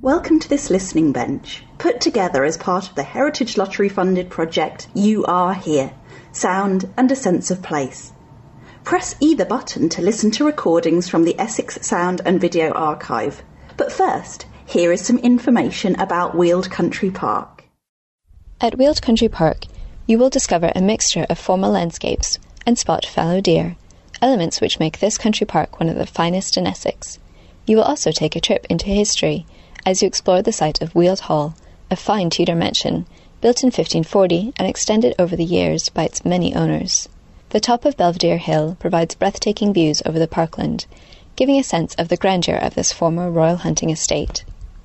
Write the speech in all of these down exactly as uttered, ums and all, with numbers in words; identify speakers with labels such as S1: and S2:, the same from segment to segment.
S1: Welcome to this listening bench, put together as part of the Heritage Lottery-funded project You Are Here, Sound and a Sense of Place. Press either button to listen to recordings from the Essex Sound and Video Archive. But first, here is some information about Weald Country Park.
S2: At Weald Country Park, you will discover a mixture of formal landscapes and spot fallow deer, elements which make this country park one of the finest in Essex. You will also take a trip into history as you explore the site of Weald Hall, a fine Tudor mansion, built in fifteen forty and extended over the years by its many owners. The top of Belvedere Hill provides breathtaking views over the parkland, giving a sense of the grandeur of this former royal hunting estate.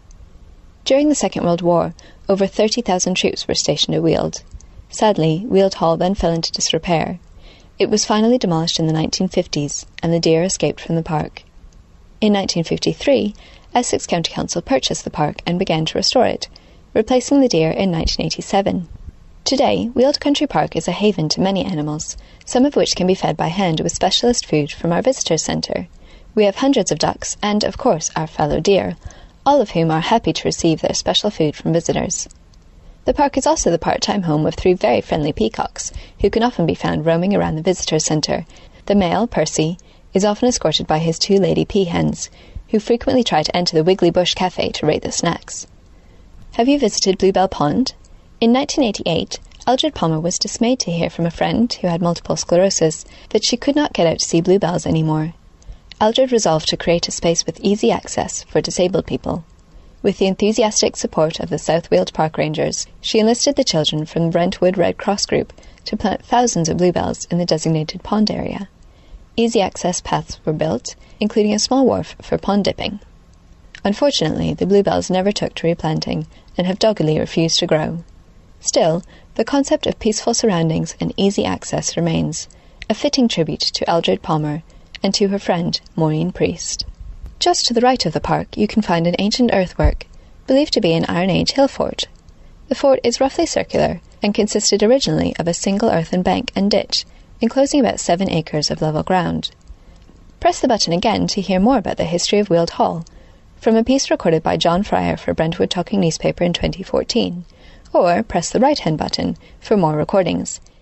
S2: During the Second World War, over thirty thousand troops were stationed at Weald. Sadly, Weald Hall then fell into disrepair. It was finally demolished in the nineteen fifties, and the deer escaped from the park. In nineteen fifty-three, Essex County Council purchased the park and began to restore it, replacing the deer in nineteen eighty-seven. Today, Weald Country Park is a haven to many animals, some of which can be fed by hand with specialist food from our visitor centre. We have hundreds of ducks and, of course, our fallow deer, all of whom are happy to receive their special food from visitors. The park is also the part-time home of three very friendly peacocks, who can often be found roaming around the visitor centre. The male, Percy, is often escorted by his two lady peahens, who frequently try to enter the Wiggly Bush Cafe to rate the snacks. Have you visited Bluebell Pond? In nineteen eighty-eight, Eldred Palmer was dismayed to hear from a friend who had multiple sclerosis that she could not get out to see bluebells anymore. Eldred resolved to create a space with easy access for disabled people. With the enthusiastic support of the South Weald Park Rangers, she enlisted the children from the Brentwood Red Cross Group to plant thousands of bluebells in the designated pond area. Easy access paths were built, including a small wharf for pond dipping. Unfortunately, the bluebells never took to replanting and have doggedly refused to grow. Still, the concept of peaceful surroundings and easy access remains, a fitting tribute to Eldred Palmer and to her friend Maureen Priest. Just to the right of the park you can find an ancient earthwork, believed to be an Iron Age hill fort. The fort is roughly circular and consisted originally of a single earthen bank and ditch, enclosing about seven acres of level ground. Press the button again to hear more about the history of Weald Hall, from a piece recorded by John Fryer for Brentwood Talking Newspaper in twenty fourteen, or press the right-hand button for more recordings.